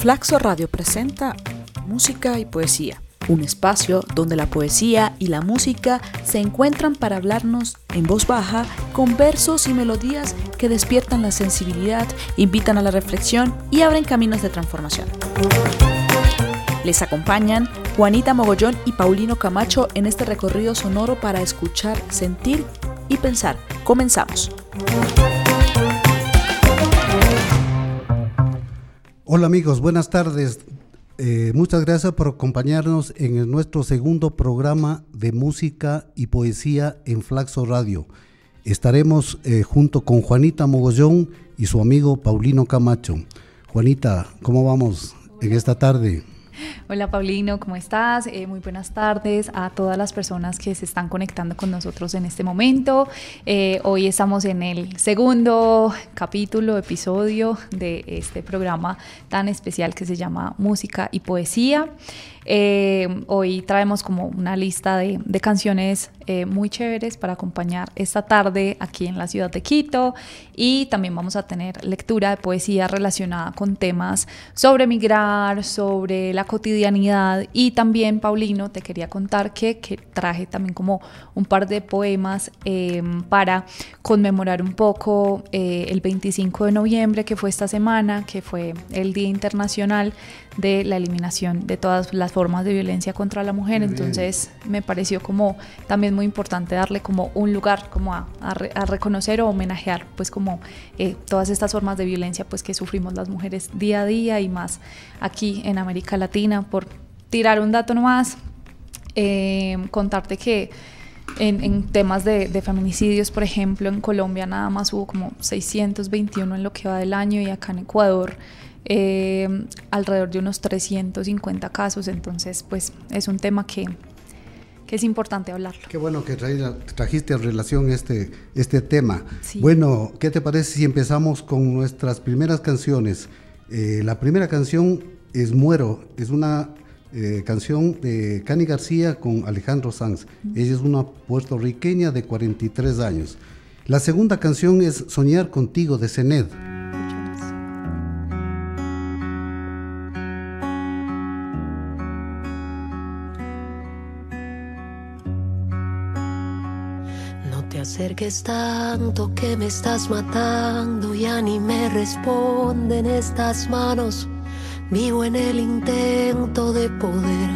Flaxo Radio presenta Música y Poesía, un espacio donde la poesía y la música se encuentran para hablarnos en voz baja con versos y melodías que despiertan la sensibilidad, invitan a la reflexión y abren caminos de transformación. Les acompañan Juanita Mogollón y Paulino Camacho en este recorrido sonoro para escuchar, sentir y pensar. Comenzamos. Hola amigos, buenas tardes. Muchas gracias por acompañarnos en nuestro segundo programa de música y poesía en Flaxo Radio. Estaremos junto con Juanita Mogollón y su amigo Paulino Camacho. Juanita, ¿cómo vamos en esta tarde? Hola Paulino, ¿cómo estás? Muy buenas tardes a todas las personas que se están conectando con nosotros en este momento. Hoy estamos en el segundo episodio de este programa tan especial que se llama Música y Poesía. Hoy traemos como una lista de canciones muy chéveres para acompañar esta tarde aquí en la ciudad de Quito, y también vamos a tener lectura de poesía relacionada con temas sobre migrar, sobre la cotidianidad. Y también, Paulino, te quería contar que traje también como un par de poemas para conmemorar un poco el 25 de noviembre, que fue esta semana, que fue el Día Internacional de la Eliminación de todas las formas de violencia contra la mujer. Entonces me pareció como también muy importante darle como un lugar como a reconocer o homenajear pues como todas estas formas de violencia pues que sufrimos las mujeres día a día, y más aquí en América Latina. Por tirar un dato nomás, contarte que en temas de feminicidios, por ejemplo, en Colombia nada más hubo como 621 en lo que va del año, y acá en Ecuador alrededor de unos 350 casos. Entonces pues es un tema que es importante hablarlo. Qué bueno que trajiste a relación este tema. Sí. Bueno, ¿qué te parece si empezamos con nuestras primeras canciones? La primera canción es Muero, es una canción de Cani García con Alejandro Sanz. Ella es una puertorriqueña de 43 años. La segunda canción es Soñar Contigo de Zened. Acerques tanto que me estás matando, ya ni me responden estas manos. Vivo en el intento de poder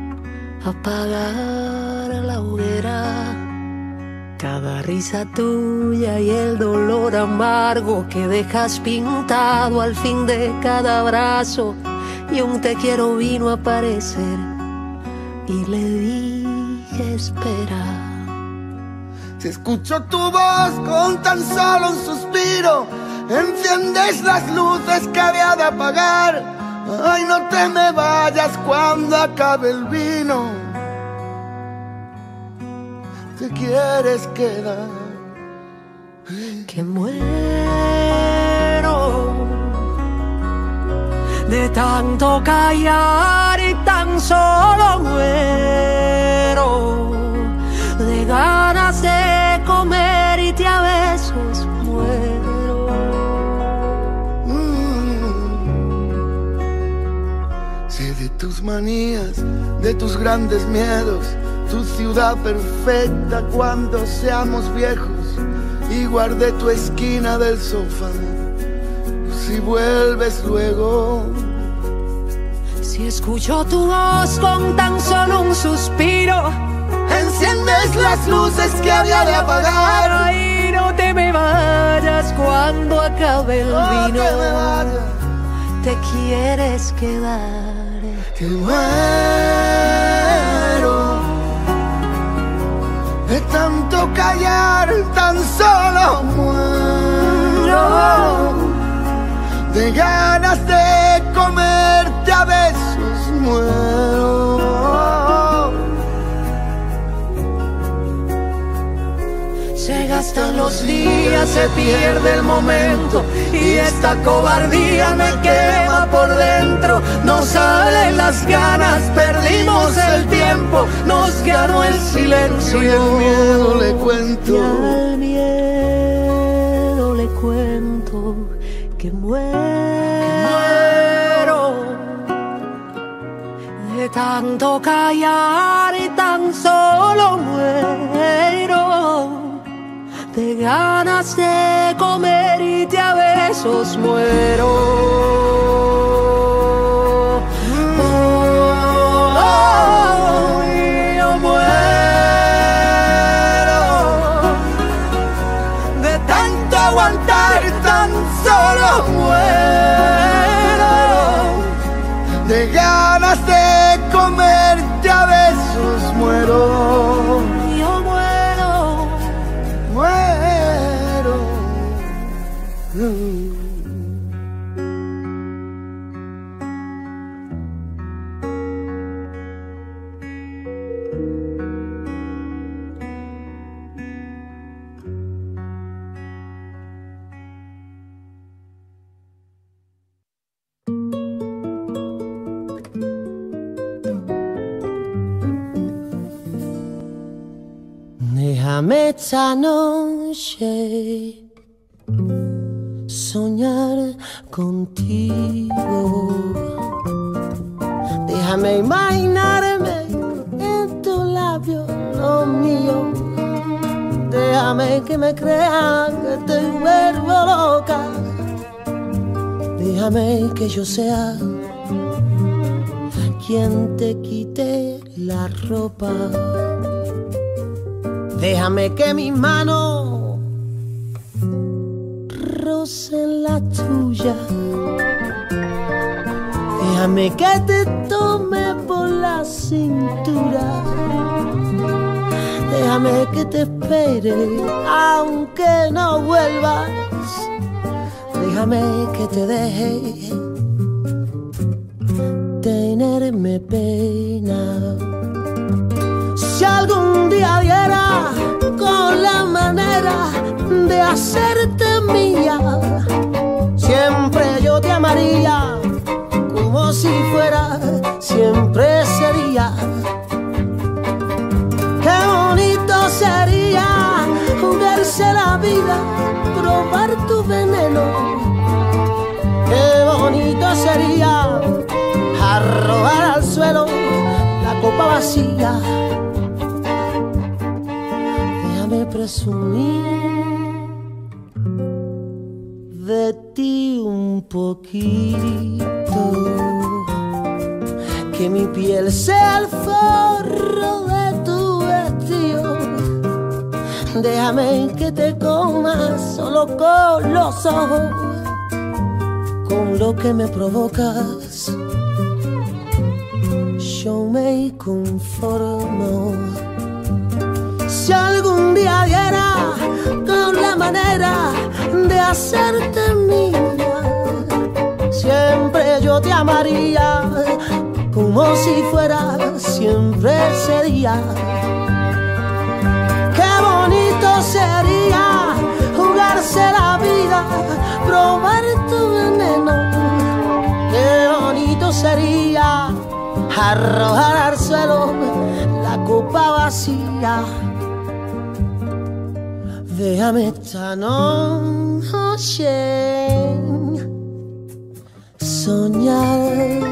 apagar la hoguera. Cada risa tuya y el dolor amargo que dejas pintado al fin de cada abrazo. Y un te quiero vino a aparecer y le dije espera. Si escucho tu voz con tan solo un suspiro, enciendes las luces que había de apagar. Ay, no te me vayas cuando acabe el vino. Te quieres quedar. Que muero de tanto callar y tan solo muero de ganas de comer y te a besos muero. Sé de tus manías, de tus grandes miedos, tu ciudad perfecta cuando seamos viejos, y guardé tu esquina del sofá, si vuelves luego. Si escucho tu voz con tan solo un suspiro, enciendes las luces que había de apagar. Ay, no te me vayas cuando acabe el vino. Te quieres quedar. Que muero de tanto callar, tan solo muero de ganas de comerte a besos muero. Se gastan los días, se pierde el momento, y esta cobardía me quema por dentro. Nos salen las ganas, perdimos el tiempo, nos ganó el silencio. Y el miedo le cuento. Y al miedo le cuento que muero tanto callar y tan solo muero de ganas de comer y a besos muero. Yo muero de tanto aguantar, tan solo muero de ganas de comerte a besos muero. Yo muero, muero. Déjame esta noche soñar contigo. Déjame imaginarme en tu labio lo mío. Déjame que me crea que te vuelvo loca. Déjame que yo sea quien te quite la ropa. Déjame que mis manos rocen la tuya. Déjame que te tome por la cintura. Déjame que te espere aunque no vuelvas. Déjame que te deje tenerme pena. Si algún día diera con la manera de hacerte mía, siempre yo te amaría como si fuera, siempre sería. Qué bonito sería jugarse la vida, probar tu veneno. Qué bonito sería arrojar al suelo la copa vacía. Déjame presumir de ti un poquito, que mi piel sea el forro de tu vestido. Déjame que te coma solo con los ojos, con lo que me provocas. Yo me conformo. Si algún día diera con la manera de hacerte mía, siempre yo te amaría como si fuera, siempre sería. Qué bonito sería jugarse la vida, probar tu veneno. Qué bonito sería arrojar al suelo la copa vacía. Déjame esta noche soñar,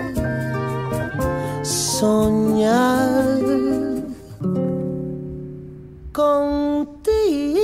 soñar contigo.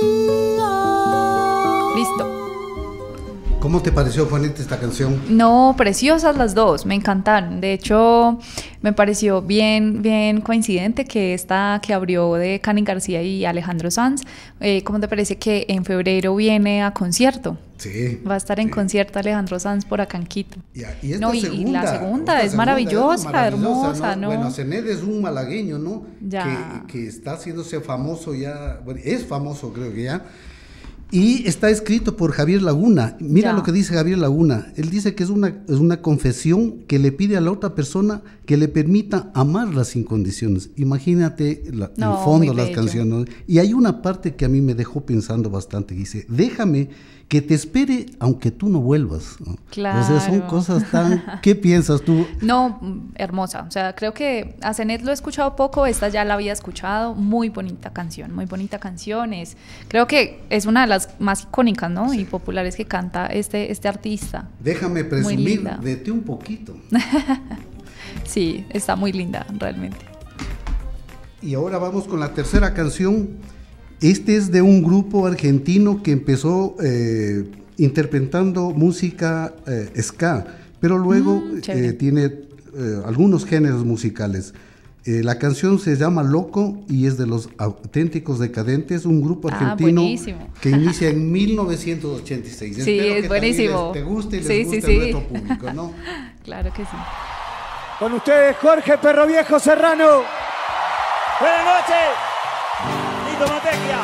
Listo. ¿Cómo te pareció, Juanita, esta canción? No, preciosas las dos, me encantaron. De hecho, me pareció bien coincidente que esta que abrió de Cani García y Alejandro Sanz. ¿Cómo te parece que en febrero viene a concierto? Sí. Va a estar en concierto Alejandro Sanz por acá en Quito. Y la segunda es maravillosa, hermosa, ¿no? Bueno, Zenet es un malagueño, ¿no? Ya. Que está haciéndose famoso ya, bueno, es famoso creo que ya. Y está escrito por Javier Laguna. Mira Ya. lo que dice Javier Laguna. Él dice que es una confesión que le pide a la otra persona que le permita amarla sin condiciones. Imagínate el fondo muy de las bello. canciones, ¿no? Y hay una parte que a mí me dejó pensando bastante. Dice, déjame que te espere aunque tú no vuelvas, ¿no? Claro. O sea, son cosas tan... ¿Qué piensas tú? No, hermosa. O sea, creo que a Zenet lo he escuchado poco, esta ya la había escuchado. Muy bonita canción, muy bonita canción. Creo que es una de las más icónicas, ¿no? Y populares que canta este artista. Déjame Muy presumir linda. de ti un poquito. Sí, está muy linda realmente. Y ahora vamos con la tercera canción. Este es de un grupo argentino que empezó interpretando música ska, pero luego tiene algunos géneros musicales. La canción se llama Loco y es de Los Auténticos Decadentes, un grupo argentino que inicia en 1986. Sí, espero es que buenísimo. Te guste y les guste a nuestro público, ¿no? Claro que sí. Con ustedes, Jorge Perro Viejo Serrano. Buenas noches. Nito Matecchia.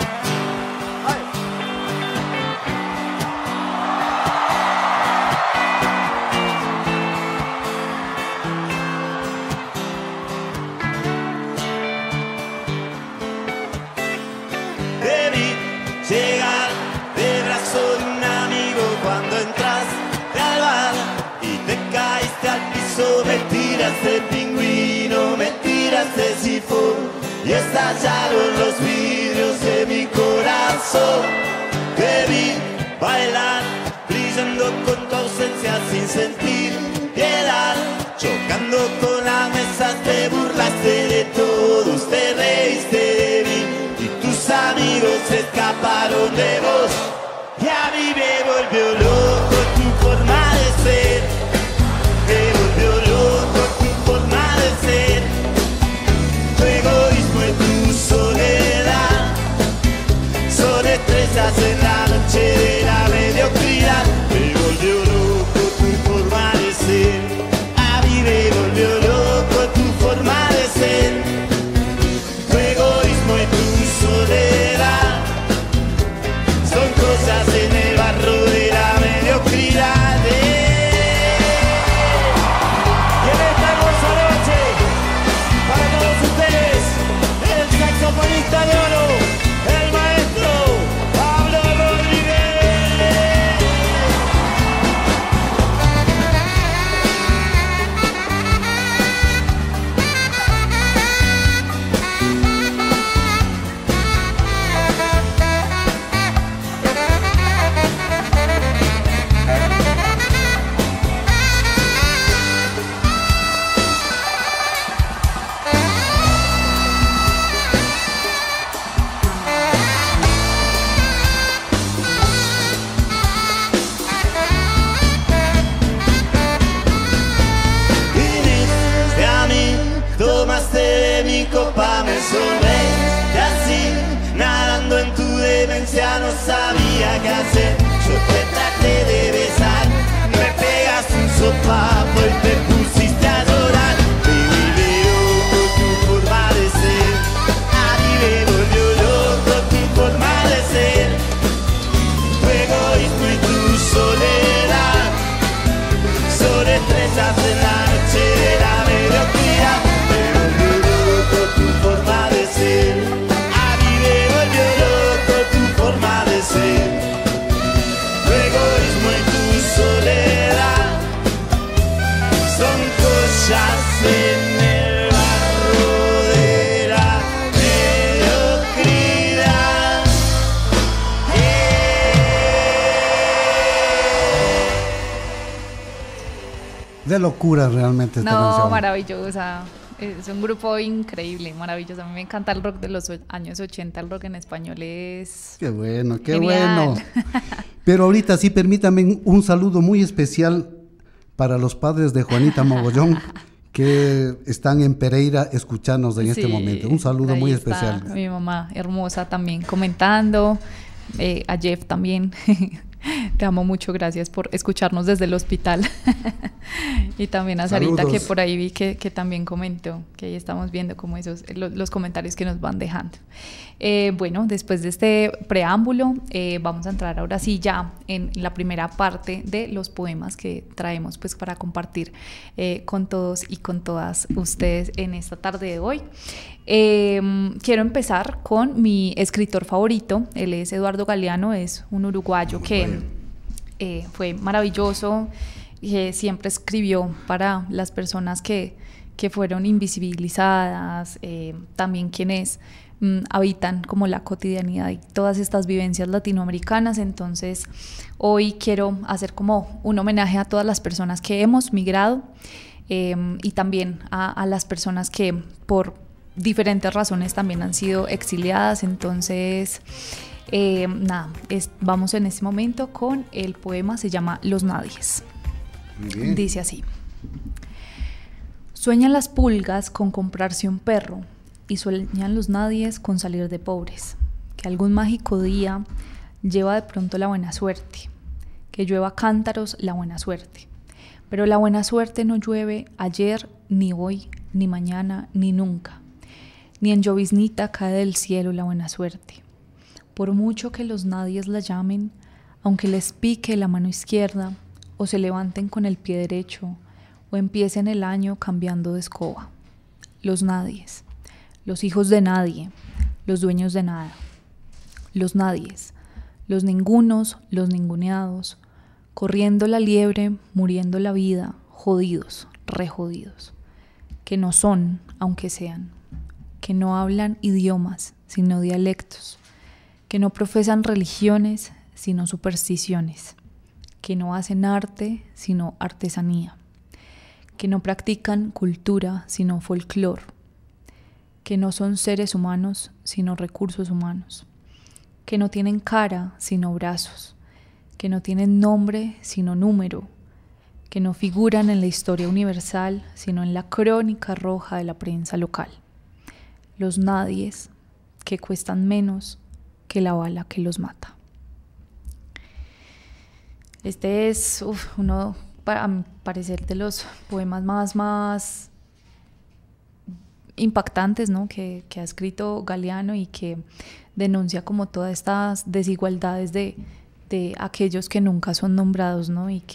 Llegar de brazo de un amigo cuando entraste al bar y te caíste al piso, me tiraste pingüino, me tiraste sifón y estallaron los vidrios de mi corazón. Te vi bailar, brillando con tu ausencia sin sentir piedad, chocando con la mesa, te burlaste de todos, te reíste de mí. Amigos se escaparon de vos y a mí me volvió loco tu forma de ser, me volvió loco tu forma de ser, tu egoísmo y tu soledad son estrellas en la noche de la mediocridad. Me volvió loco tu forma de ser, a mí me volvió loco tu forma de ser, tu egoísmo y tu soledad son cosas en el barro de la mediocridad. Y en esta hermosa noche, para todos ustedes, el saxofonista de oro, el maestro Pablo Rodríguez. Tomaste de mi copa, me sonreíste así, nadando en tu demencia, no sabía qué hacer. Yo te traté de besar, me pegaste un sopapo y te pusiste a llorar. Me volvió loco tu forma de ser, a mí me volvió loco tu forma de ser, tu egoísmo y tu soledad son estrellas en la noche de la mediocridad. Tu forma de ser, a mí me volvió loco tu forma de ser, tu egoísmo y tu soledad son cosas en el barro de la mediocridad. De locura realmente esta canción. No, maravillosa. Es un grupo increíble, maravilloso. A mí me encanta el rock de los años 80, el rock en español es... Qué bueno, qué genial. bueno. Pero ahorita sí, permítame un saludo muy especial para los padres de Juanita Mogollón, que están en Pereira escuchándonos en este momento. Un saludo muy especial. Mi mamá hermosa también comentando, a Jeff también. Te amo mucho, gracias por escucharnos desde el hospital. Y también a Sarita, que por ahí vi que también comentó, que ahí estamos viendo como los comentarios que nos van dejando. Bueno, después de este preámbulo, vamos a entrar ahora sí ya en la primera parte de los poemas que traemos pues para compartir con todos y con todas ustedes en esta tarde de hoy. Quiero empezar con mi escritor favorito. Él es Eduardo Galeano, es un uruguayo que fue maravilloso, siempre escribió para las personas que fueron invisibilizadas, también quienes habitan como la cotidianidad y todas estas vivencias latinoamericanas. Entonces hoy quiero hacer como un homenaje a todas las personas que hemos migrado y también a las personas que por diferentes razones también han sido exiliadas. Entonces, vamos en este momento con el poema, se llama Los Nadies. Dice así: sueñan las pulgas con comprarse un perro, y sueñan los nadies con salir de pobres, que algún mágico día lleva de pronto la buena suerte, que llueva cántaros la buena suerte. Pero la buena suerte no llueve ayer, ni hoy, ni mañana, ni nunca. Ni en lloviznita cae del cielo la buena suerte. Por mucho que los nadies la llamen, aunque les pique la mano izquierda, o se levanten con el pie derecho, o empiecen el año cambiando de escoba. Los nadies, los hijos de nadie, los dueños de nada. Los nadies, los ningunos, los ninguneados, corriendo la liebre, muriendo la vida, jodidos, rejodidos, que no son, aunque sean, que no hablan idiomas, sino dialectos, que no profesan religiones, sino supersticiones, que no hacen arte, sino artesanía, que no practican cultura, sino folclor, que no son seres humanos, sino recursos humanos, que no tienen cara, sino brazos, que no tienen nombre, sino número, que no figuran en la historia universal, sino en la crónica roja de la prensa local. Los nadies, que cuestan menos que la bala que los mata. Este es uno, para mi parecer, de los poemas más impactantes, ¿no? que ha escrito Galeano, y que denuncia como todas estas desigualdades de aquellos que nunca son nombrados, ¿no? y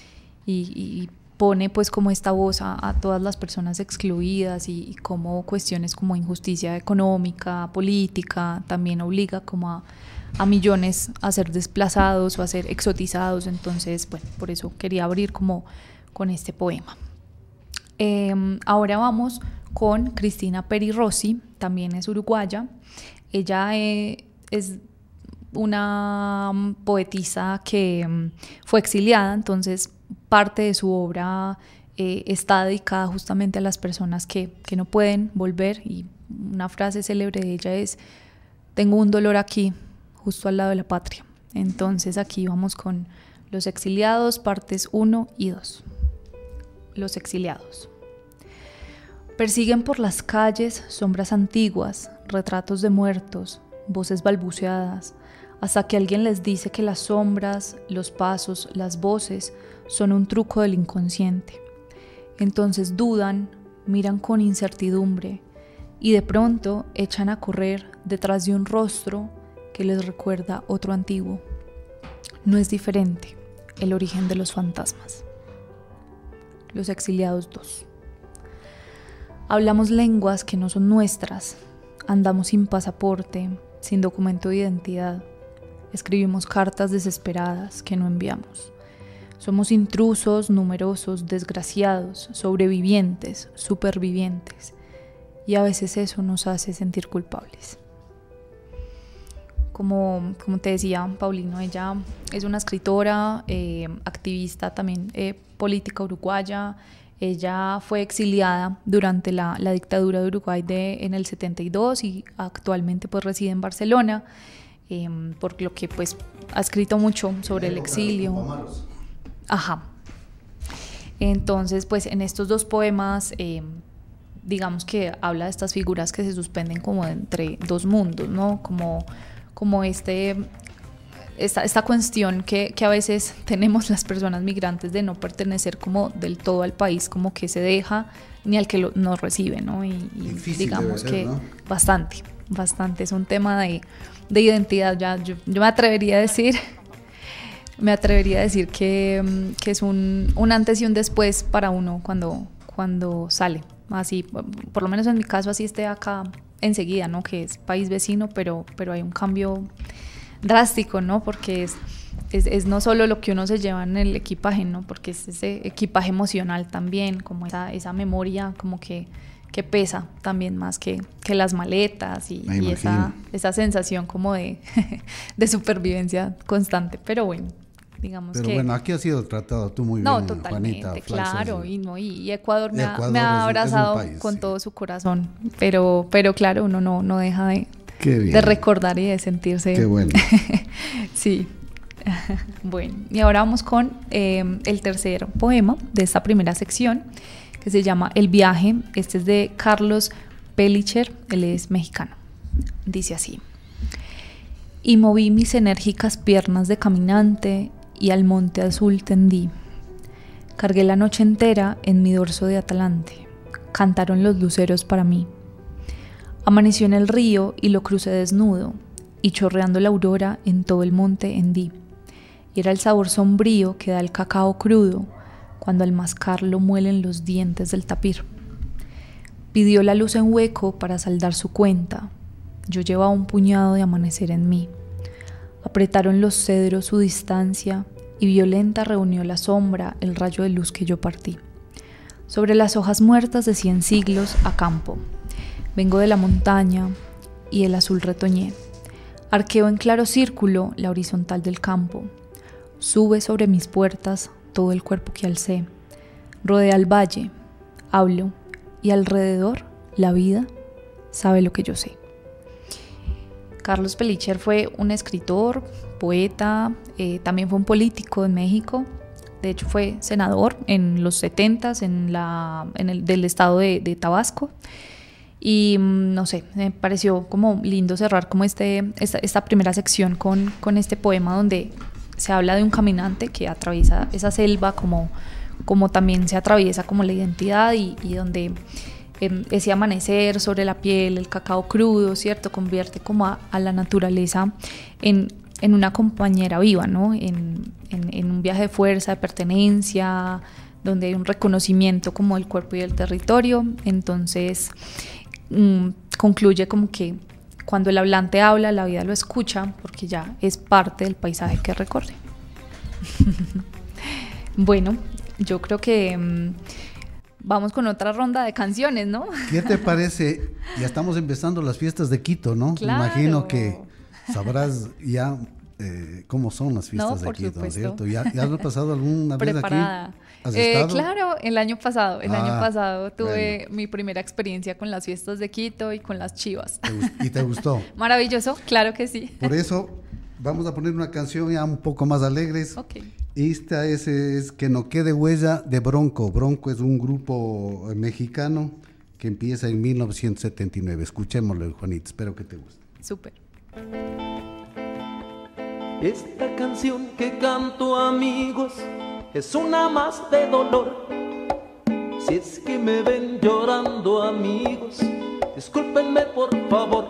pone pues como esta voz a todas las personas excluidas, y como cuestiones como injusticia económica, política, también obliga como a millones a ser desplazados o a ser exotizados. Entonces, bueno, por eso quería abrir como con este poema. Ahora vamos con Cristina Peri Rossi, también es uruguaya. Ella es una poetisa que fue exiliada, entonces parte de su obra está dedicada justamente a las personas que no pueden volver, y una frase célebre de ella es: tengo un dolor aquí, justo al lado de la patria. Entonces aquí vamos con Los exiliados, partes 1 y 2. Los exiliados. Persiguen por las calles sombras antiguas, retratos de muertos, voces balbuceadas, hasta que alguien les dice que las sombras, los pasos, las voces son un truco del inconsciente. Entonces dudan, miran con incertidumbre y de pronto echan a correr detrás de un rostro que les recuerda otro antiguo. No es diferente el origen de los fantasmas. Los exiliados 2. Hablamos lenguas que no son nuestras, andamos sin pasaporte, sin documento de identidad, escribimos cartas desesperadas que no enviamos. Somos intrusos, numerosos, desgraciados, sobrevivientes, supervivientes, y a veces eso nos hace sentir culpables. Como te decía, Paulino, ella es una escritora, activista también política uruguaya. Ella fue exiliada durante la dictadura de Uruguay en el 72 y actualmente pues reside en Barcelona, por lo que pues ha escrito mucho sobre el exilio. Ajá. Entonces pues en estos dos poemas digamos que habla de estas figuras que se suspenden como entre dos mundos, ¿no? Como esta cuestión que a veces tenemos las personas migrantes de no pertenecer como del todo al país, como que se deja, ni al que nos recibe, ¿no? Y digamos ser, que ¿no? bastante, es un tema de identidad. Ya yo me atrevería a decir que es un antes y un después para uno cuando sale, así, por lo menos en mi caso, así esté acá enseguida, ¿no? Que es país vecino, pero hay un cambio drástico, ¿no? Porque es no solo lo que uno se lleva en el equipaje, ¿no? Porque es ese equipaje emocional también, como esa memoria como que pesa también más que las maletas y esa sensación como de supervivencia constante. Pero bueno, digamos. Pero que... bueno, aquí ha sido tratado tú muy No, bien, totalmente, Juanita. claro, y Ecuador me Ecuador ha es un abrazado país, con sí. todo su corazón, pero claro, uno no deja Qué bien. de recordar y de sentirse... Qué bueno. Sí. Bueno, y ahora vamos con el tercer poema de esta primera sección, que se llama El viaje. Este es de Carlos Pellicer, él es mexicano. Dice así: y moví mis enérgicas piernas de caminante y al monte azul tendí. Cargué la noche entera en mi dorso de Atalante. Cantaron los luceros para mí. Amaneció en el río y lo crucé desnudo, y chorreando la aurora en todo el monte hendí. Y era el sabor sombrío que da el cacao crudo cuando al mascar lo muelen los dientes del tapir. Pidió la luz en hueco para saldar su cuenta. Yo llevaba un puñado de amanecer en mí. Apretaron los cedros su distancia y violenta reunió la sombra el rayo de luz que yo partí. Sobre las hojas muertas de 100 siglos a campo. Vengo de la montaña y el azul retoñé. Arqueo en claro círculo la horizontal del campo. Sube sobre mis puertas todo el cuerpo que alcé. Rodea el valle, hablo, y alrededor la vida sabe lo que yo sé. Carlos Pellicer fue un escritor, poeta, también fue un político en México. De hecho fue senador en los 70s del estado de Tabasco. Y no sé, me pareció como lindo cerrar como esta primera sección con este poema donde se habla de un caminante que atraviesa esa selva como también se atraviesa como la identidad y donde ese amanecer sobre la piel, el cacao crudo, ¿cierto? Convierte como a la naturaleza en una compañera viva, ¿no? En un viaje de fuerza, de pertenencia, donde hay un reconocimiento como del cuerpo y del territorio. Entonces concluye como que cuando el hablante habla, la vida lo escucha porque ya es parte del paisaje que recorre. Bueno, yo creo que vamos con otra ronda de canciones, ¿no? ¿Qué te parece? Ya estamos empezando las fiestas de Quito, ¿no? Claro. Imagino que sabrás ya cómo son las fiestas de Quito, ¿no es cierto? ¿Ya has pasado alguna vez Preparada. aquí? ¿Has estado? Claro, el año pasado tuve bueno. mi primera experiencia con las fiestas de Quito y con las chivas. ¿Y te gustó? Maravilloso, claro que sí. Por eso vamos a poner una canción ya un poco más alegres. Ok. Esta es Que no quede huella de Bronco. Bronco es un grupo mexicano que empieza en 1979. Escuchémoslo, Juanita, espero que te guste. Súper. Esta canción que canto, amigos, es una más de dolor. Si es que me ven llorando, amigos, discúlpenme por favor.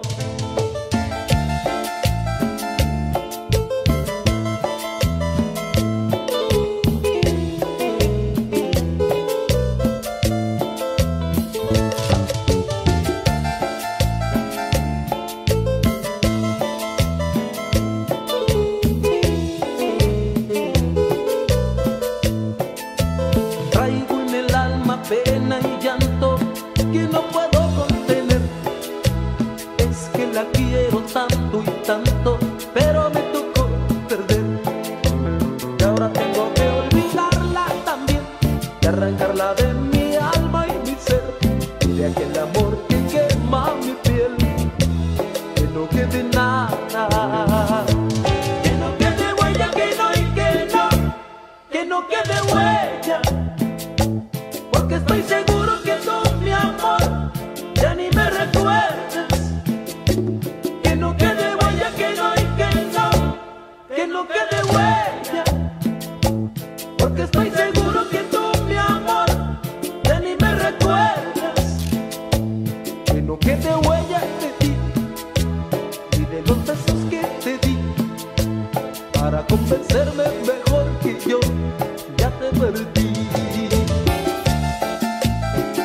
Pena y llanto que no puedo contener. Es que la quiero tanto y tanto, pero me tocó perder. Y ahora tengo que olvidarla también, y arrancarla de mi alma y mi ser, de aquel amor que quema mi piel. Que no quede nada, que no quede huella, que no y que no quede huella. Porque estoy seguro que tú, mi amor, ya ni me recuerdas. Que no quede huella, que no y que no quede huella. Porque estoy seguro que tú, mi amor, ya ni me recuerdas. Que no quede huella de ti y de los besos que te di, para convencerme mejor que yo ya te perdí.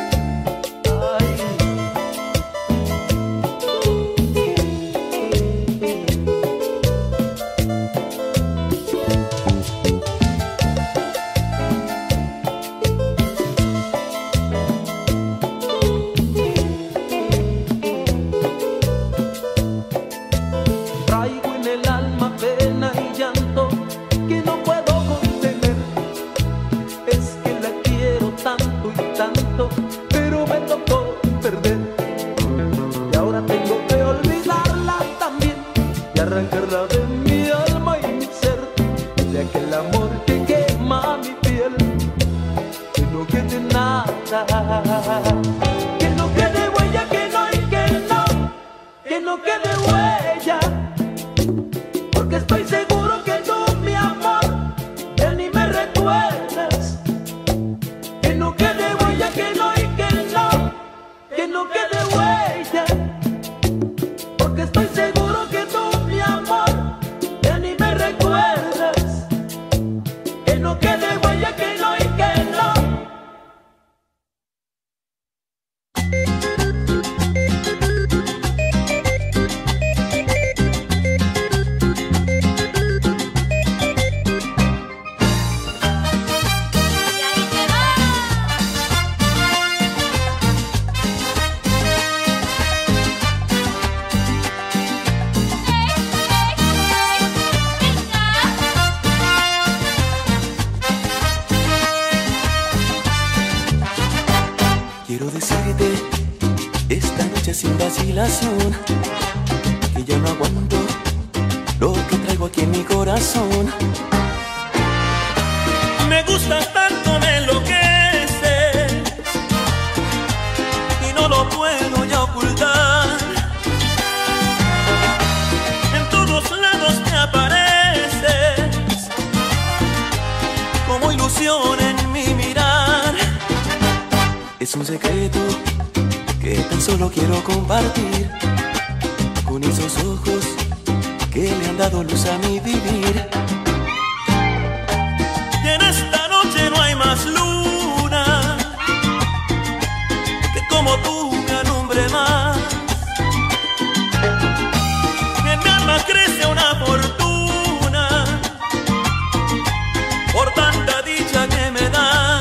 tanto y tanto, pero me tocó perder. Y ahora tengo que olvidarla también y arrancarla de mi alma y mi ser, de aquel amor que quema mi piel. Que no quede nada, que no quede huella, que no y que no quede huella, porque estoy seguro que tú, mi amor, ya ni me recuerdas. Que no quede huella, que no y que no quede huella, porque estoy seguro que tú, mi amor, ya ni me recuerdas. Que no quede huella, que no y que no. Quiero decirte esta noche sin vacilación que ya no aguanto lo que traigo aquí en mi corazón. Me gustas tanto, me enloqueces y no lo puedo ya ocultar. En todos lados te apareces como ilusión en mi mirar. Es un secreto que tan solo quiero compartir con esos ojos que le han dado luz a mi vivir. Y en esta noche no hay más luna que como tú me alumbre más. En mi alma crece una fortuna por tanta dicha que me da.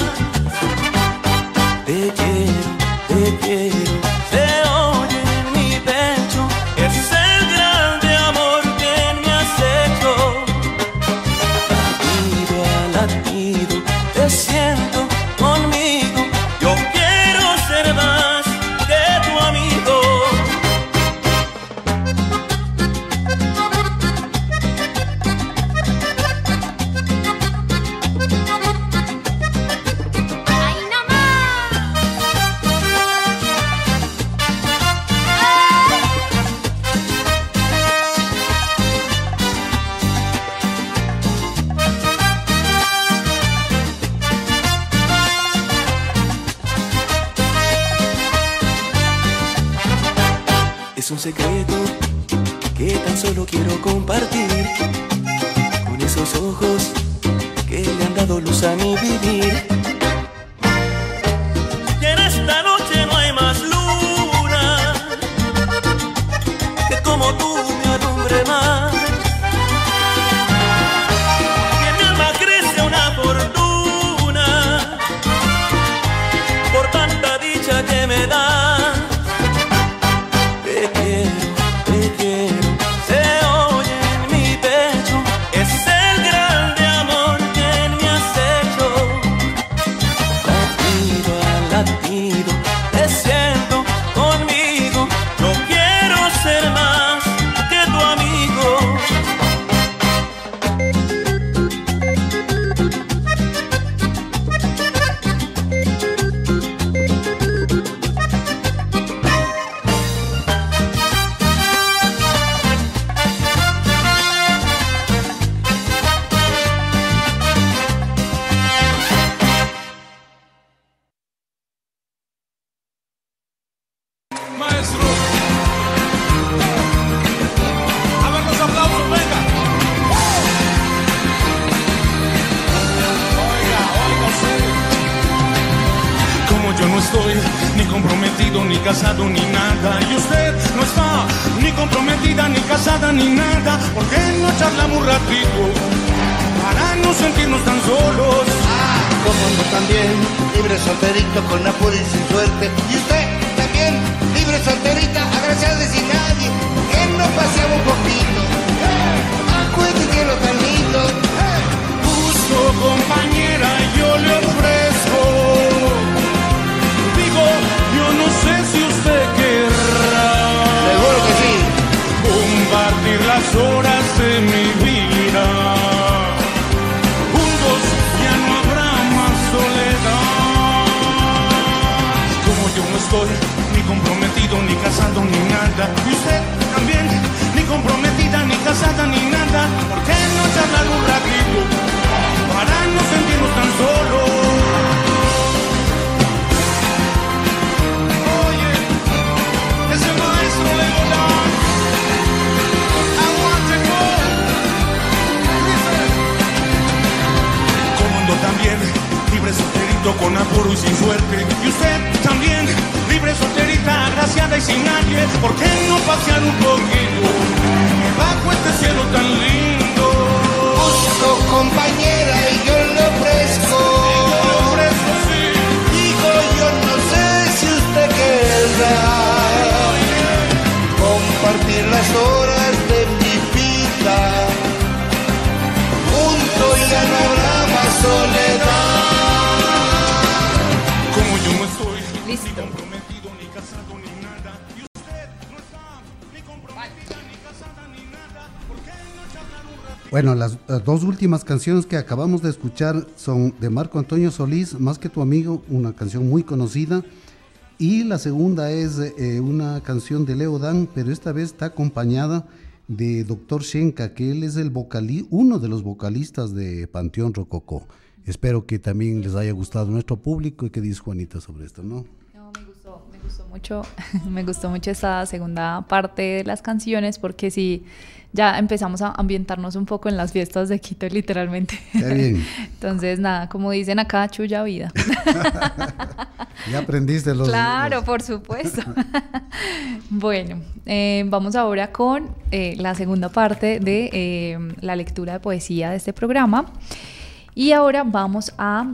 Te quiero, se oye en mi pecho, es el grande amor que me has hecho. Latido a latido, te siento conmigo, yo quiero ser más que tu amigo. Es un secreto que tan solo quiero compartir con esos ojos que le han dado luz a mi vivir. Y en esta noche no hay más luna que como tú me alumbre más. Y en mi alma crece una fortuna por tanta dicha que me da. Te quiero, se oye en mi pecho, es el grande amor que me has hecho. Latido a latido, te siento conmigo, yo quiero ser más que tu amigo. Maestro, a ver los aplausos, venga. Oiga usted. Como yo no estoy ni comprometido, ni casado, ni nada, y usted no está ni comprometida, ni casada, ni nada, ¿por qué no charlamos un ratito para no sentirnos tan solos? Como no también, libre solterito con apuro y sin suerte. Y usted también, libre solterita, agraciada y sin nadie, que no paseamos un poquito. Acuérdate lo tan lindo. Justo, compañera, yo le ofrezco estoy ni comprometido, ni casado, ni nada. Y usted también, ni comprometida, ni casada, ni nada. ¿Por qué no charlar un ratito para no sentirnos tan solos? Oye, ese maestro Legoland, aguante con. Como ando también, libre solterito con apuro y sin suerte. Y usted también, libre solterita, agraciada y sin nadie. ¿Por qué no pasear un poquito bajo este cielo tan lindo? Busco compañera y yo le ofrezco. Sí. Digo, yo no sé si usted querrá compartir las horas de mi vida. Junto ya no habrá más soledad. Como yo no estoy Listo. ni comprometido, ni casado, ni nada. Y usted no está ni comprometida, ni casada, ni nada. ¿Por qué no charlar un ratito? Bueno, las dos últimas canciones que acabamos de escuchar son de Marco Antonio Solís, Más que tu amigo, una canción muy conocida. Y la segunda es una canción de Leo Dan, pero esta vez está acompañada de Dr. Shenka, que él es uno de los vocalistas de Panteón Rococó. Espero que también les haya gustado nuestro público. ¿Y qué dice Juanita sobre esto, no? No, me gustó mucho, me gustó mucho esta segunda parte de las canciones porque sí, ya empezamos a ambientarnos un poco en las fiestas de Quito, literalmente. Qué bien. Entonces, nada, como dicen acá, chulla vida. Ya aprendiste los... Claro, por supuesto. Bueno, vamos ahora con la segunda parte de la lectura de poesía de este programa. Y ahora vamos a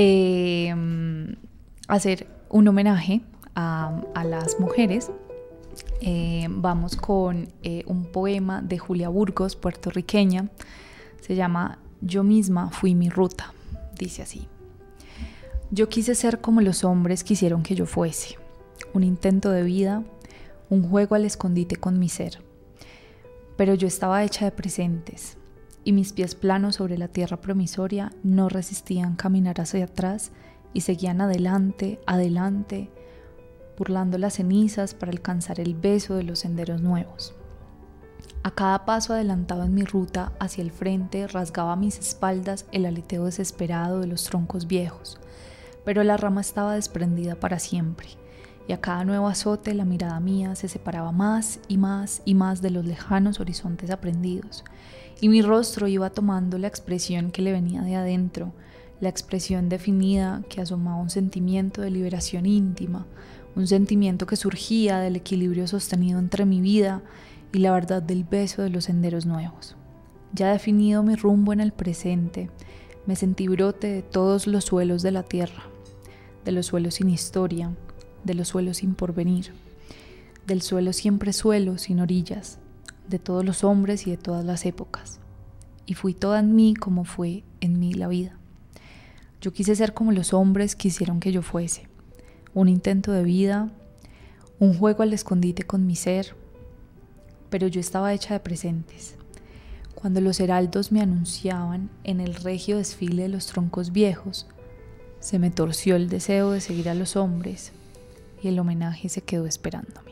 hacer un homenaje a las mujeres. Vamos con un poema de Julia Burgos, puertorriqueña. Se llama Yo misma fui mi ruta. Dice así: yo quise ser como los hombres quisieron que yo fuese, un intento de vida, un juego al escondite con mi ser. Pero yo estaba hecha de presentes, y mis pies planos sobre la tierra promisoria no resistían caminar hacia atrás y seguían adelante, adelante, burlando las cenizas para alcanzar el beso de los senderos nuevos. A cada paso adelantado en mi ruta hacia el frente rasgaba a mis espaldas el aleteo desesperado de los troncos viejos, pero la rama estaba desprendida para siempre, y a cada nuevo azote la mirada mía se separaba más y más y más de los lejanos horizontes aprendidos, y mi rostro iba tomando la expresión que le venía de adentro, la expresión definida que asomaba un sentimiento de liberación íntima, un sentimiento que surgía del equilibrio sostenido entre mi vida y la verdad del beso de los senderos nuevos. Ya definido mi rumbo en el presente, me sentí brote de todos los suelos de la tierra, de los suelos sin historia, de los suelos sin porvenir, del suelo siempre suelo sin orillas, de todos los hombres y de todas las épocas. Y fui toda en mí como fue en mí la vida. Yo quise ser como los hombres quisieron que yo fuese, un intento de vida, un juego al escondite con mi ser, pero yo estaba hecha de presentes. Cuando los heraldos me anunciaban en el regio desfile de los troncos viejos, se me torció el deseo de seguir a los hombres y el homenaje se quedó esperándome.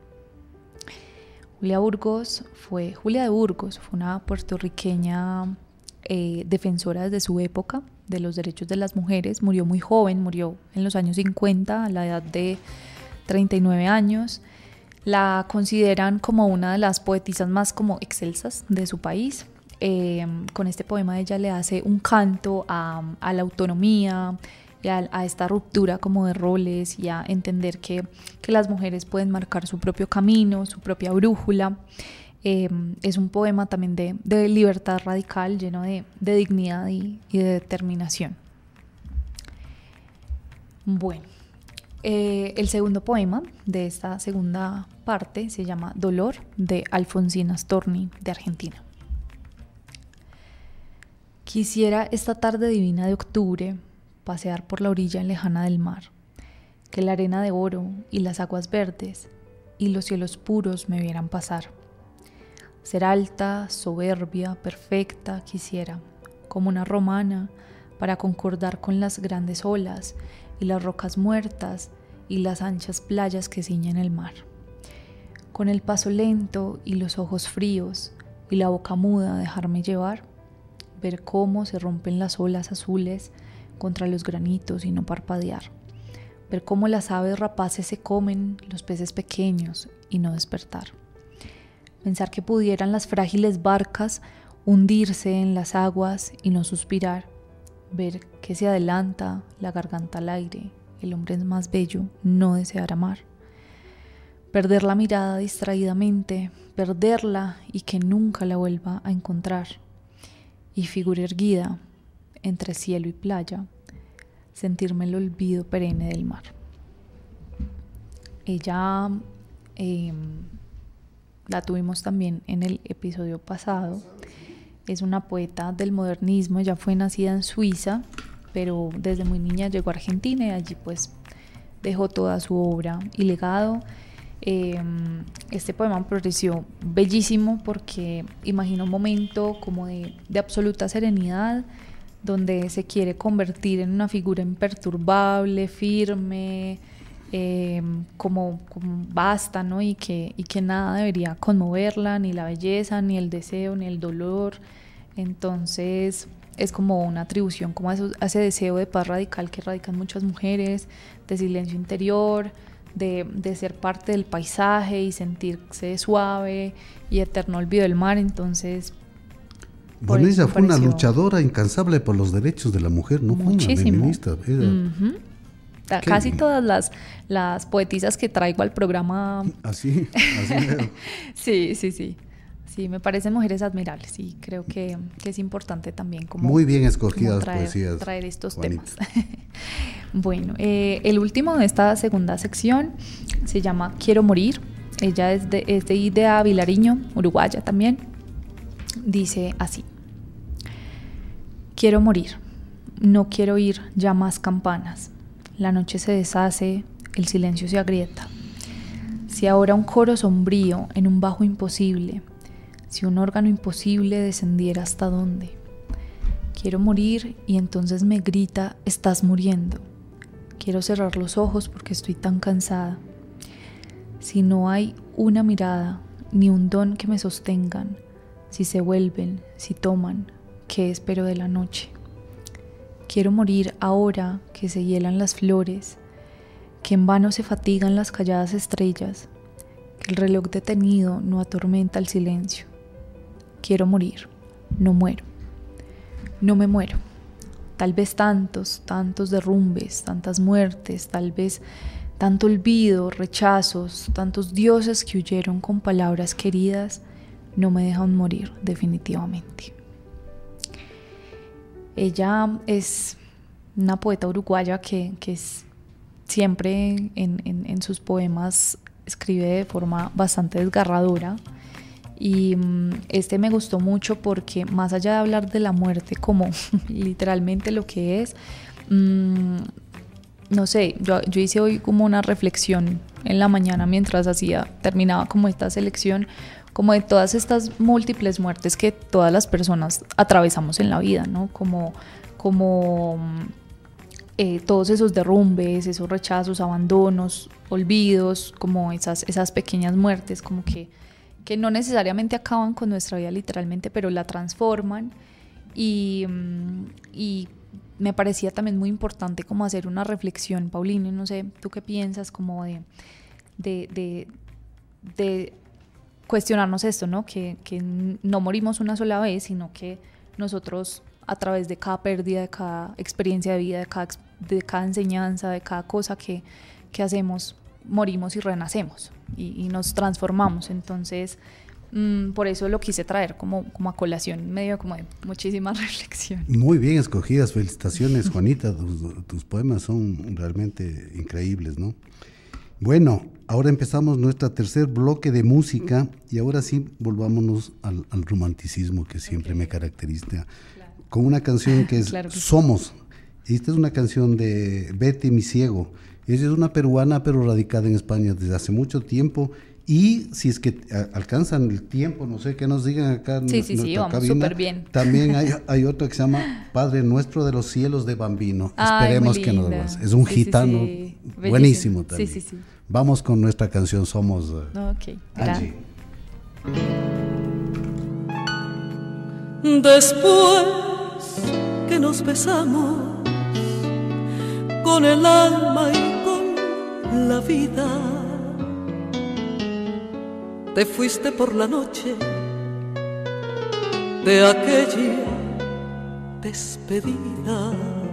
Julia de Burgos fue una puertorriqueña defensora desde su época de los derechos de las mujeres. Murió muy joven, murió en los años 50 a la edad de 39 años. La consideran como una de las poetisas más como excelsas de su país. Con este poema ella le hace un canto a la autonomía y a esta ruptura como de roles y a entender que las mujeres pueden marcar su propio camino, su propia brújula. Es un poema también de libertad radical, lleno de dignidad y de determinación. Bueno, el segundo poema de esta segunda parte se llama Dolor, de Alfonsina Storni, de Argentina. Quisiera esta tarde divina de octubre pasear por la orilla lejana del mar, que la arena de oro y las aguas verdes y los cielos puros me vieran pasar. Ser alta, soberbia, perfecta quisiera, como una romana, para concordar con las grandes olas y las rocas muertas y las anchas playas que ciñen el mar. Con el paso lento y los ojos fríos y la boca muda a dejarme llevar, ver cómo se rompen las olas azules contra los granitos y no parpadear, ver cómo las aves rapaces se comen los peces pequeños y no despertar. Pensar que pudieran las frágiles barcas hundirse en las aguas y no suspirar, ver que se adelanta la garganta al aire, el hombre es más bello, no desear amar. Perder la mirada distraídamente, perderla y que nunca la vuelva a encontrar. Y figura erguida, entre cielo y playa, sentirme el olvido perenne del mar. Ella la tuvimos también en el episodio pasado. Es una poeta del modernismo, ella fue nacida en Suiza, pero desde muy niña llegó a Argentina y allí pues dejó toda su obra y legado. Este poema me pareció bellísimo porque imagina un momento como de absoluta serenidad, donde se quiere convertir en una figura imperturbable, firme, como basta, ¿no? Y que nada debería conmoverla, ni la belleza, ni el deseo, ni el dolor. Entonces es como una atribución como a ese deseo de paz radical que radican muchas mujeres, de silencio interior, de ser parte del paisaje y sentirse suave y eterno olvido del mar. Entonces, bueno, ella fue una luchadora incansable por los derechos de la mujer, no fue una feminista. Casi todas las poetisas que traigo al programa. Así Sí, me parecen mujeres admirables y creo que es importante también como muy bien escogidas poesías, traer estos Juanita. temas. Bueno, el último de esta segunda sección se llama Quiero morir. Ella es de Idea Vilariño, uruguaya también. Dice así: quiero morir, no quiero oír ya más campanas. La noche se deshace, el silencio se agrieta. Si ahora un coro sombrío en un bajo imposible, si un órgano imposible descendiera hasta dónde. Quiero morir y entonces me grita, estás muriendo. Quiero cerrar los ojos porque estoy tan cansada. Si no hay una mirada ni un don que me sostengan, si se vuelven, si toman, ¿qué espero de la noche? Quiero morir ahora que se hielan las flores, que en vano se fatigan las calladas estrellas, que el reloj detenido no atormenta el silencio. Quiero morir, no muero, no me muero. Tal vez tantos derrumbes, tantas muertes, tal vez tanto olvido, rechazos, tantos dioses que huyeron con palabras queridas, no me dejan morir definitivamente. Ella es una poeta uruguaya que siempre en sus poemas escribe de forma bastante desgarradora. Y este me gustó mucho porque más allá de hablar de la muerte como literalmente lo que es, no sé, yo hice hoy como una reflexión en la mañana mientras terminaba como esta selección, como de todas estas múltiples muertes que todas las personas atravesamos en la vida, ¿no? Como todos esos derrumbes, esos rechazos, abandonos, olvidos, como esas pequeñas muertes, como que no necesariamente acaban con nuestra vida literalmente, pero la transforman. Y me parecía también muy importante como hacer una reflexión, Paulino, no sé, ¿tú qué piensas? Como de cuestionarnos esto, ¿no? Que no morimos una sola vez, sino que nosotros a través de cada pérdida, de cada experiencia de vida, de cada enseñanza, de cada cosa que hacemos, morimos y renacemos y nos transformamos. Entonces, por eso lo quise traer como a colación, medio como de muchísima reflexión. Muy bien escogidas, felicitaciones, Juanita, tus poemas son realmente increíbles, ¿no? Bueno, ahora empezamos nuestro tercer bloque de música y ahora sí volvámonos al romanticismo que siempre me caracteriza, con una canción que es Somos. Esta es una canción de Vete mi ciego. Ella es una peruana, pero radicada en España desde hace mucho tiempo. Y si es que alcanzan el tiempo, no sé, que nos digan acá en nuestra vamos cabina. súper bien. También hay otro que se llama Padre Nuestro de los Cielos de Bambino. Ay, Esperemos muy que nos linda. lo es un gitano buenísimo también. Sí, sí, sí. Vamos con nuestra canción Somos Ok, Angie. Después que nos besamos con el alma y con la vida, te fuiste por la noche de aquella despedida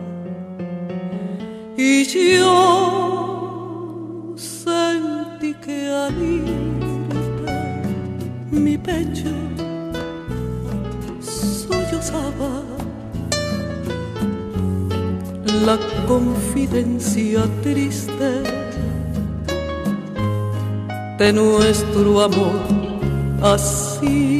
y yo sentí que al irte mi pecho sollozaba la confidencia triste de nuestro amor así.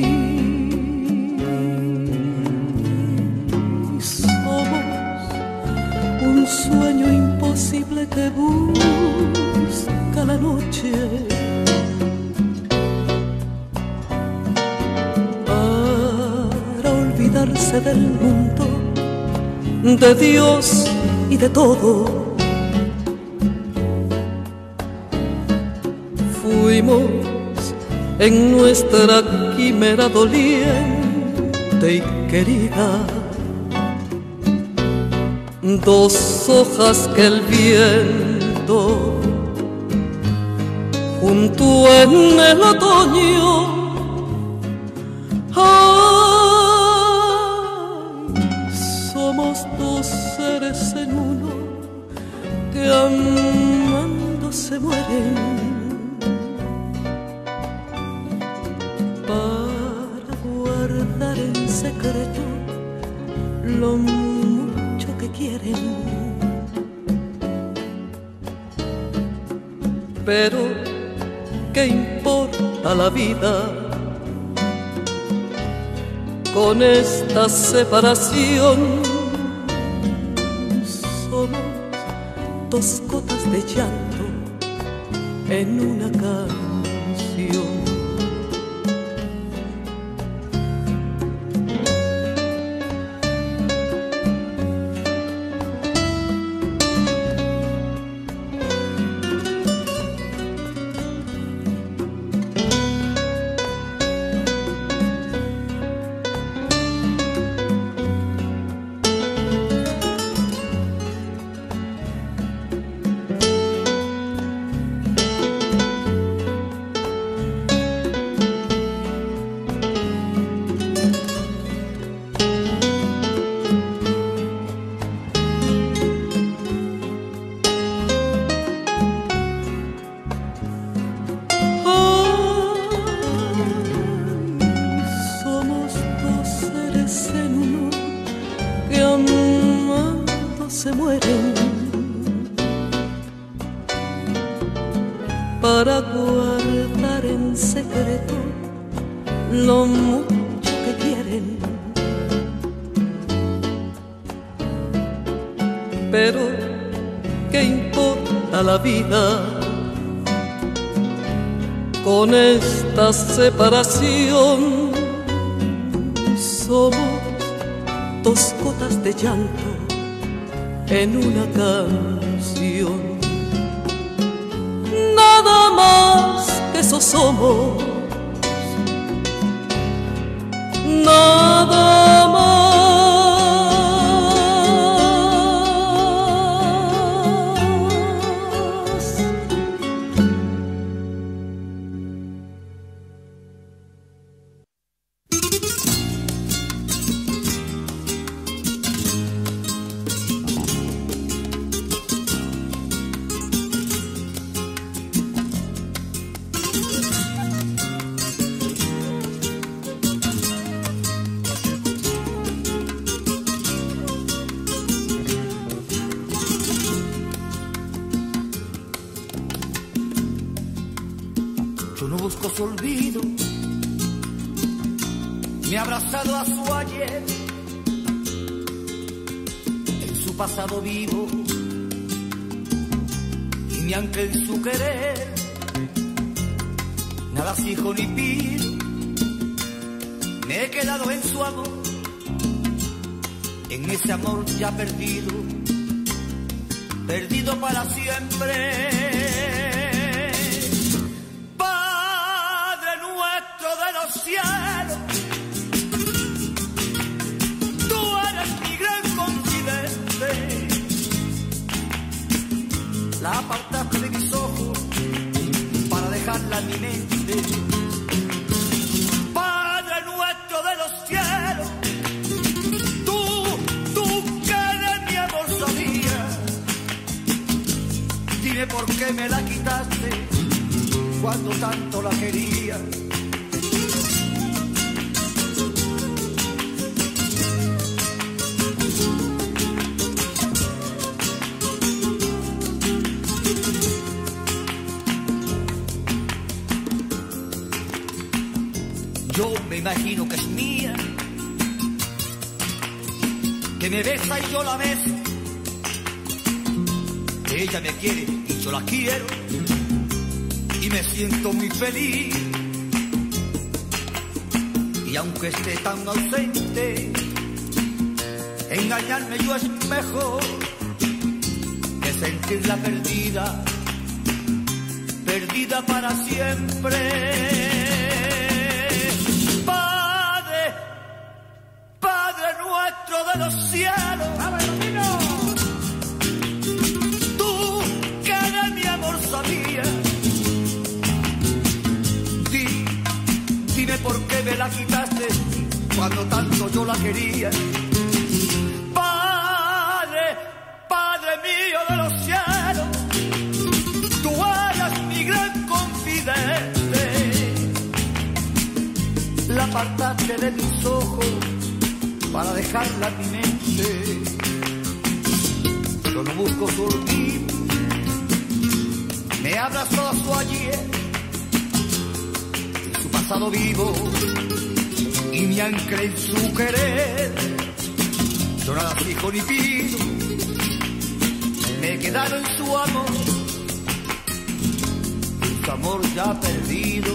Somos un sueño imposible que busca la noche para olvidarse del mundo, de Dios y de todo. Fuimos en nuestra quimera doliente y querida, dos hojas que el viento juntó en el otoño. Somos dos seres en uno que amando se mueren para guardar en secreto lo mucho que quieren. Pero ¿qué importa la vida con esta separación? Somos dos gotas de llanto en una canción. Para guardar en secreto lo mucho que quieren. Pero ¿qué importa la vida con esta separación? Somos dos gotas de llanto en una canción. Nada más que eso somos, nada más. Olvido, me ha abrazado a su ayer, en su pasado vivo, me anclé en su querer. Nada fijo ni pido, me he quedado en su amor, en ese amor ya perdido, perdido para siempre. Padre nuestro de los cielos, tú eres mi gran confidente, la apartaste de mis ojos para dejarla en mi mente. Padre nuestro de los cielos, tú que de mi amor sabías, dime por qué me la quitaste cuando tanto la quería. Yo me imagino que es mía, que me besa y yo la beso, que ella me quiere y yo la quiero, y me siento muy feliz. Y aunque esté tan ausente, engañarme yo es mejor que sentirla perdida, perdida para siempre. Nuestro de los cielos, tú que de mi amor sabías, dime por qué me la quitaste cuando tanto yo la quería. Padre, Padre mío de los cielos, tú eres mi gran confidente, la apartaste de mis ojos para dejarla en mi mente. Yo no busco su olvido, me abrazó a su ayer, en su pasado vivo, y me anclé en su querer. Yo nada fijo ni pido, me he quedado en su amor, en su amor ya perdido.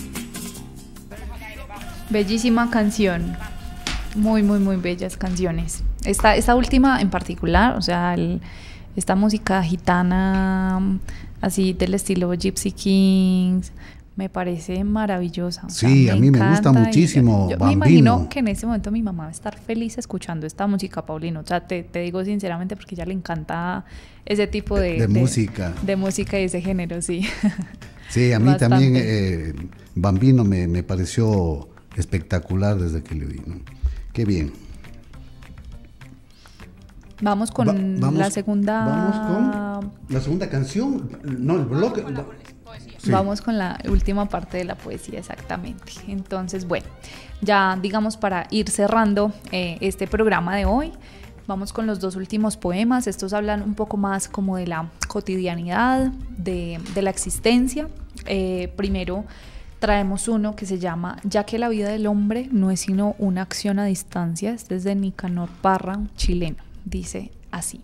Bellísima canción. Muy, muy, muy bellas canciones. Esta última en particular, o sea, esta música gitana, así del estilo Gypsy Kings, me parece maravillosa. Sí, a mí me gusta muchísimo. Yo me imagino que en ese momento mi mamá va a estar feliz escuchando esta música, Paulino. O sea, te digo sinceramente porque a ella le encanta ese tipo de música. De música y ese género, sí. Sí, a mí bastante. También Bambino me pareció espectacular desde que le vi, ¿no? Qué bien. Vamos con la segunda. Vamos con la segunda canción. No, el bloque. Sí. Vamos con la última parte de la poesía, exactamente. Entonces, bueno, ya digamos para ir cerrando este programa de hoy, vamos con los dos últimos poemas. Estos hablan un poco más como de la cotidianidad, de la existencia. Primero traemos uno que se llama Ya que la vida del hombre no es sino una acción a distancia. Este es de Nicanor Parra, chileno. Dice así: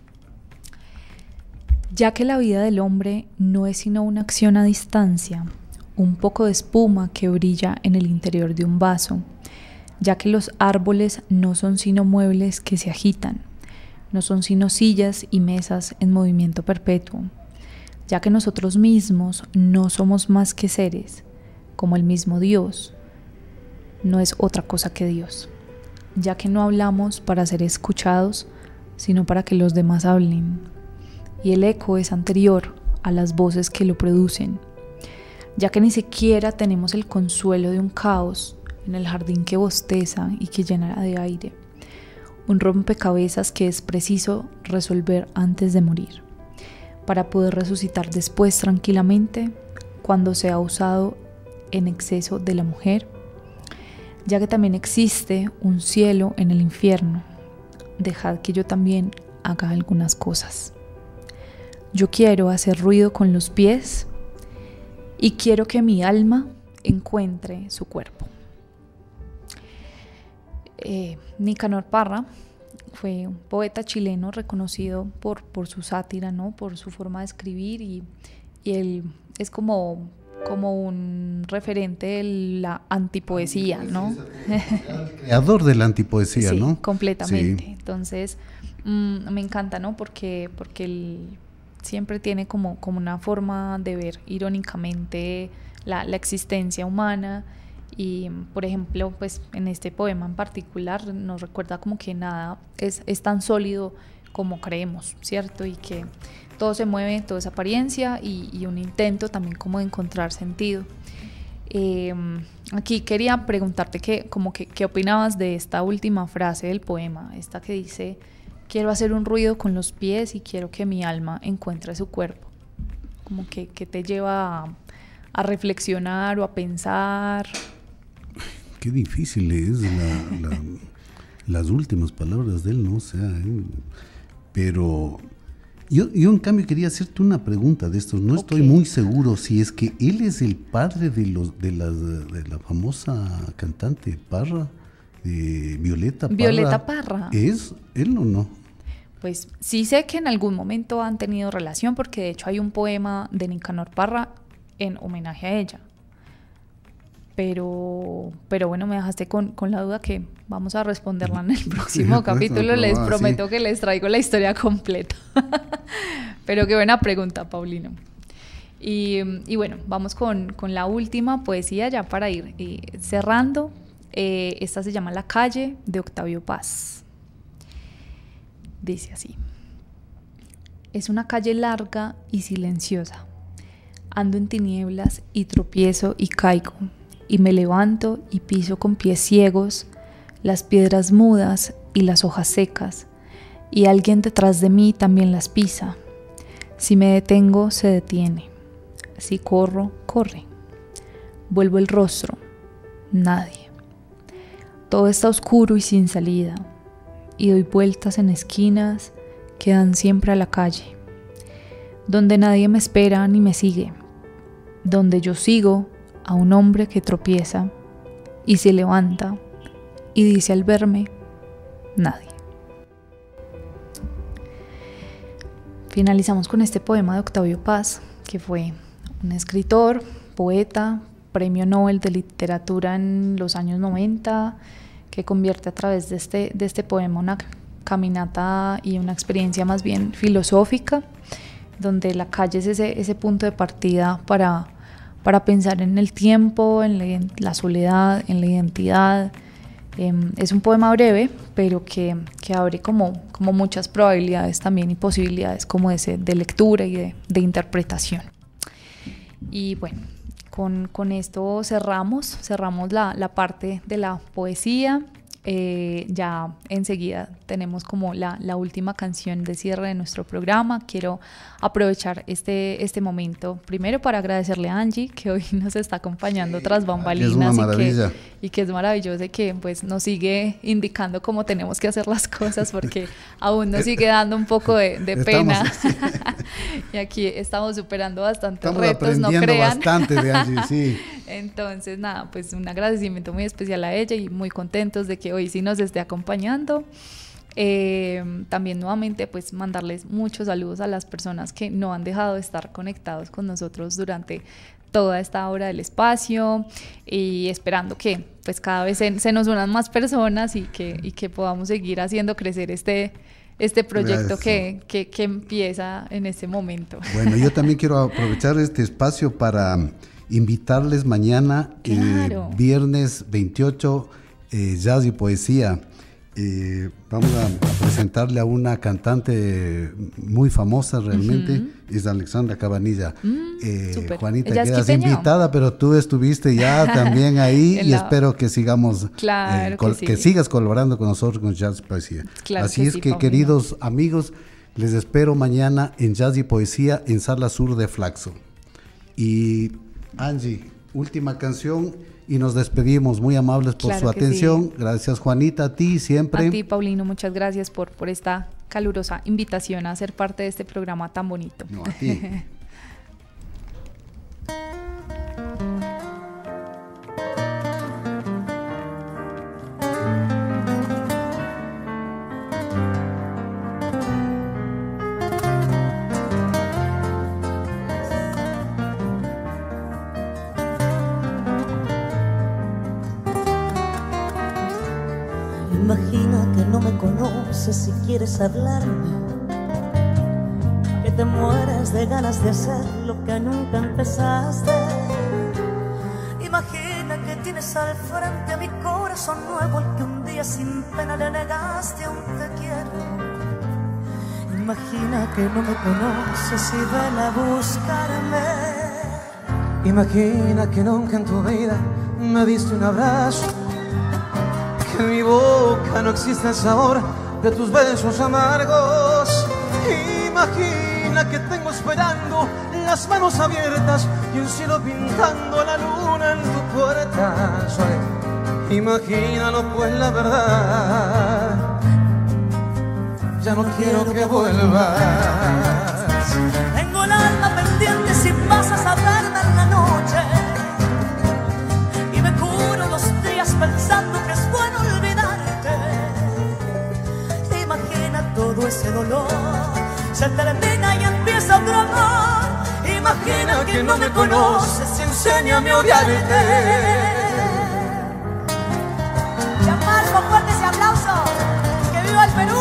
ya que la vida del hombre no es sino una acción a distancia, un poco de espuma que brilla en el interior de un vaso, ya que los árboles no son sino muebles que se agitan, no son sino sillas y mesas en movimiento perpetuo, ya que nosotros mismos no somos más que seres, como el mismo Dios, no es otra cosa que Dios, ya que no hablamos para ser escuchados, sino para que los demás hablen, y el eco es anterior a las voces que lo producen, ya que ni siquiera tenemos el consuelo de un caos en el jardín que bosteza y que llenará de aire, un rompecabezas que es preciso resolver antes de morir, para poder resucitar después tranquilamente cuando se ha usado en exceso de la mujer, ya que también existe un cielo en el infierno. Dejad que yo también haga algunas cosas. Yo quiero hacer ruido con los pies y quiero que mi alma encuentre su cuerpo. Nicanor Parra fue un poeta chileno reconocido por su sátira, ¿no? Por su forma de escribir y él es como un referente de la antipoesía, ¿no? Creador de la antipoesía, sí, ¿no? Completamente. Sí. Entonces, me encanta, ¿no? Porque él siempre tiene como una forma de ver irónicamente la existencia humana. Y, por ejemplo, pues en este poema en particular nos recuerda como que nada es tan sólido como creemos, ¿cierto? Y que todo se mueve, todo es apariencia y un intento también como de encontrar sentido. Aquí quería preguntarte qué opinabas de esta última frase del poema, esta que dice: quiero hacer un ruido con los pies y quiero que mi alma encuentre su cuerpo. Como que te lleva a reflexionar o a pensar. Qué difícil es las últimas palabras de él, ¿no? O sea, pero yo en cambio quería hacerte una pregunta de esto. No estoy muy seguro si es que él es el padre de la famosa cantante Parra, de Violeta Parra. Violeta Parra. ¿Es él o no? Pues sí sé que en algún momento han tenido relación, porque de hecho hay un poema de Nicanor Parra en homenaje a ella. Pero bueno, me dejaste con la duda que vamos a responderla en el próximo capítulo. Les prometo que les traigo la historia completa. Pero qué buena pregunta, Paulino. Y bueno, vamos con la última poesía ya para ir cerrando. Esta se llama La calle, de Octavio Paz. Dice así: es una calle larga y silenciosa. Ando en tinieblas y tropiezo y caigo. Y me levanto y piso con pies ciegos las piedras mudas y las hojas secas, y alguien detrás de mí también las pisa. Si me detengo, se detiene. Si corro, corre. Vuelvo el rostro. Nadie. Todo está oscuro y sin salida, y doy vueltas en esquinas que dan siempre a la calle, donde nadie me espera ni me sigue, donde yo sigo a un hombre que tropieza y se levanta y dice al verme: nadie. Finalizamos con este poema de Octavio Paz, que fue un escritor, poeta, premio Nobel de literatura en los años 90, que convierte a través de este poema una caminata y una experiencia más bien filosófica, donde la calle es ese punto de partida para pensar en el tiempo, en la soledad, en la identidad. Es un poema breve, pero que abre como muchas probabilidades también y posibilidades como de lectura y de interpretación. Y bueno, con esto cerramos la parte de la poesía. Ya enseguida tenemos como la última canción de cierre de nuestro programa. Quiero aprovechar este momento primero para agradecerle a Angie, que hoy nos está acompañando tras bambalinas. Es una maravilla. Y que es maravilloso y que pues nos sigue indicando cómo tenemos que hacer las cosas, porque aún nos sigue dando un poco de pena. Y aquí estamos superando bastantes retos, no crean. Estamos aprendiendo bastante de Angie, sí. Entonces nada, pues un agradecimiento muy especial a ella y muy contentos de que hoy sí nos esté acompañando. También nuevamente pues mandarles muchos saludos a las personas que no han dejado de estar conectados con nosotros durante toda esta hora del espacio, y esperando que pues cada vez se nos unan más personas y que podamos seguir haciendo crecer este proyecto que empieza en este momento. Bueno, yo también quiero aprovechar este espacio para invitarles mañana, claro. Viernes 28, Jazz y Poesía. Vamos a presentarle a una cantante muy famosa realmente, es Alexandra Cabanilla. Juanita, quedas invitada, pero tú estuviste ya también ahí y espero que sigamos, claro que sigas colaborando con nosotros con Jazz y Poesía. Claro Así es sí, que Paulino. Queridos amigos, les espero mañana en Jazz y Poesía en Sala Sur de Flaxo. Y Angie, última canción y nos despedimos, muy amables por su atención. Sí. Gracias, Juanita, a ti siempre. A ti, Paulino, muchas gracias por esta calurosa invitación a ser parte de este programa tan bonito. No, a ti. Imagina que no me conoces y quieres hablarme, que te mueres de ganas de hacer lo que nunca empezaste. Imagina que tienes al frente a mi corazón nuevo, al que un día sin pena le negaste un te quiero. Imagina que no me conoces y ven a buscarme. Imagina que nunca en tu vida me diste un abrazo, que en mi boca no existe el sabor de tus besos amargos. Imagina que tengo esperando las manos abiertas y un cielo pintando la luna en tu puerta. Imagínalo pues la verdad, ya no quiero que vuelvas. Tengo el alma pendiente si pasas a verme en la noche, y me curo los días pensando que es bueno olvidarte. Imagina todo ese dolor, se termina y empieza otro amor. Imagina que no me conoces y enséñame a odiarte. Llamar con fuerte ese aplauso, que viva el Perú.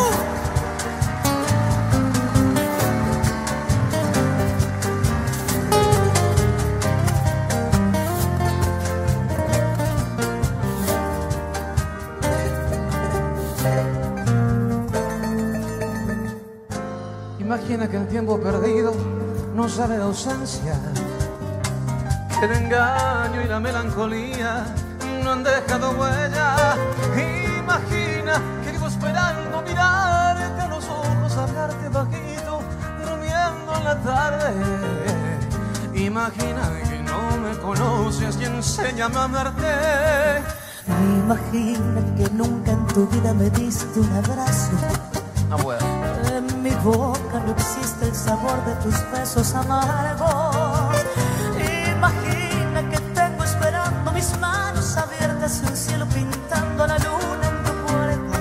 Imagina que el tiempo perdido no sabe de ausencia, que el engaño y la melancolía no han dejado huella. Imagina que vivo esperando mirarte a los ojos, hablarte bajito, durmiendo en la tarde. Imagina que no me conoces y enséñame a amarte. Imagina que nunca en tu vida me diste un abrazo. No puedo. En mi boca no existe el sabor de tus besos amargos. Imagina que tengo esperando mis manos abiertas y un cielo pintando la luna en tu puerta.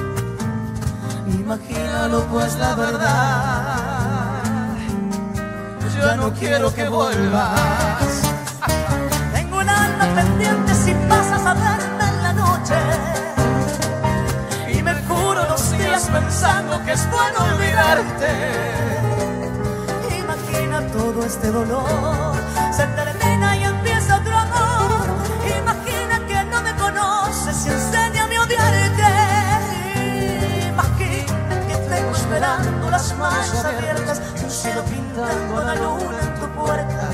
Imagínalo pues la verdad, ya no quiero que vuelvas. Tengo un alma pendiente si pasas a verme en la noche, y me curo los días pensando que es bueno olvidarte. Imagina todo este dolor, se termina y empieza otro amor. Imagina que no me conoces y enséñame a odiarte. Imagina que tengo esperando las manos abiertas y un cielo pintando la luna en tu puerta.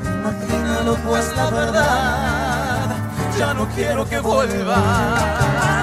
Imagínalo pues la verdad, ya no quiero que vuelvas.